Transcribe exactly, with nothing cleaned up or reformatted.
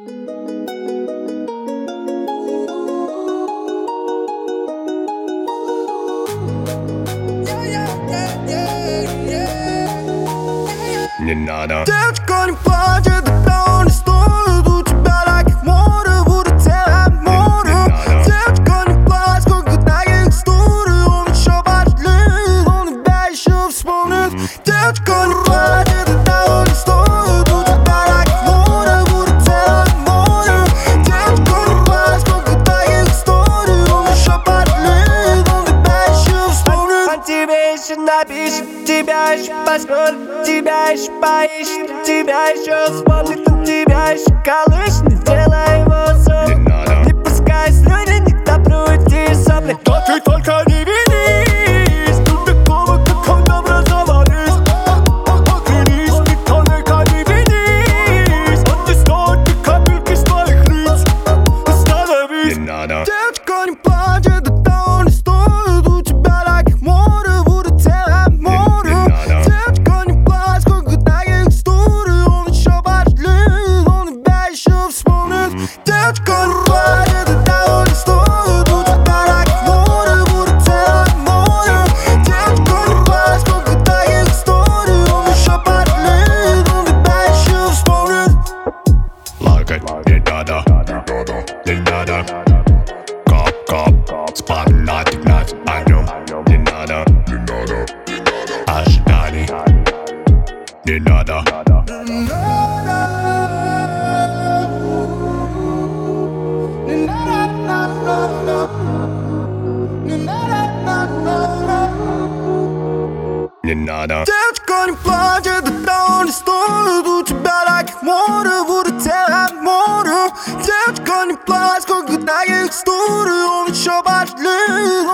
Не надо. Девочка, не плачь, это того не стоит. У тебя таких море, будет целое море. Девочка, не плачь, сколько таких историй. Он еще пожалеет, он тебя еще вспомнит. Девочка, не плачь, это того не стоит. У тебя таких море, будет целое море. Девочка, не плачь, сколько таких историй. Он еще пожалеет, он тебя еще вспомнит. Он тебе еще напишет, тебя еще посмотрит, тебя еще поищет, тебя еще вспомнит, он тебя еще колышет. Не делай его зуб, не пускай слюни, не топлю эти сопли. Да ты только не винись, тут такого, как он образовались. Оглянись, ты только не винись. Он не стоит ни капельки с твоих лиц. Остановись. Не надо. Девочка, не плачь, это того не стоит. У тебя таких море, будет целое море. Девочка, не плачь, сколько таких историй. Он еще пожалеет, он тебя еще вспомнит. Девочка, не плачь, это того не стоит. У тебя таких море, будет целое море. Девочка, не плачь, сколько таких историй. Он еще пожалеет, он тебя еще вспомнит. Лакать не надо, не надо. Коп, коп, спонатик нас о нем. Не надо, ожиданий. Не надо. Не надо. Девочка, не плачь, это того не стоит. У тебя таких море, будет целое море. Девочка, не плачь, сколько таких историй. Он еще пожалеет,